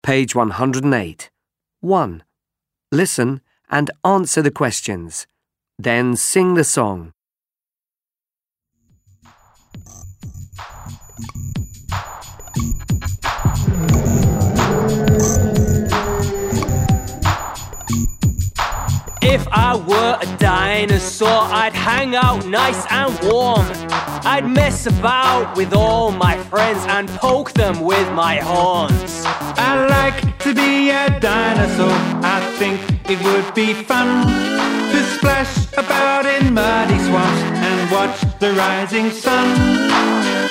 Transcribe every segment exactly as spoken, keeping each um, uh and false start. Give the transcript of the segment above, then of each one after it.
Page one hundred eight. one. Listen and answer the questions. Then sing the song. If I were a dinosaur, I'd hang out nice and warm. I'd mess about with all my friends and poke them with my horns. I like to be a dinosaur. I think it would be fun to splash about in muddy swamps and watch the rising sun.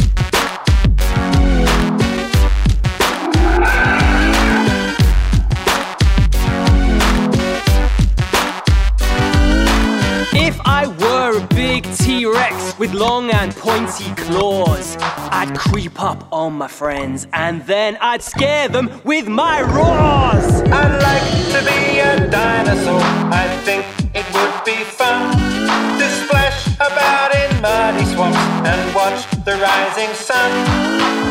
If I were a big T-Rex with long and pointy claws, I'd creep up on my friends and then I'd scare them with my roars. I'd like to be a dinosaur. I think it would be fun to splash about in muddy swamps and watch the rising sun.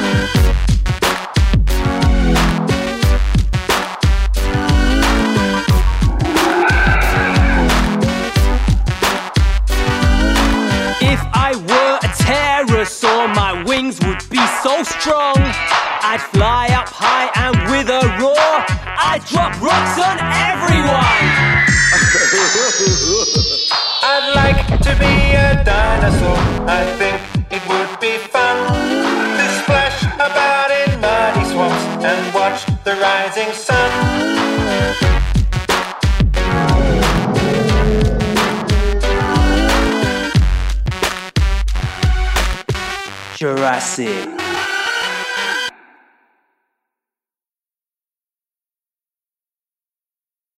If I were a pterosaur, my wings would be so strong. I'd fly up high and with a roar, I'd drop rocks on everyone. I'd like to be a dinosaur. I think it would be fun to splash about in muddy swamps and watch the rising sun. Jurassic.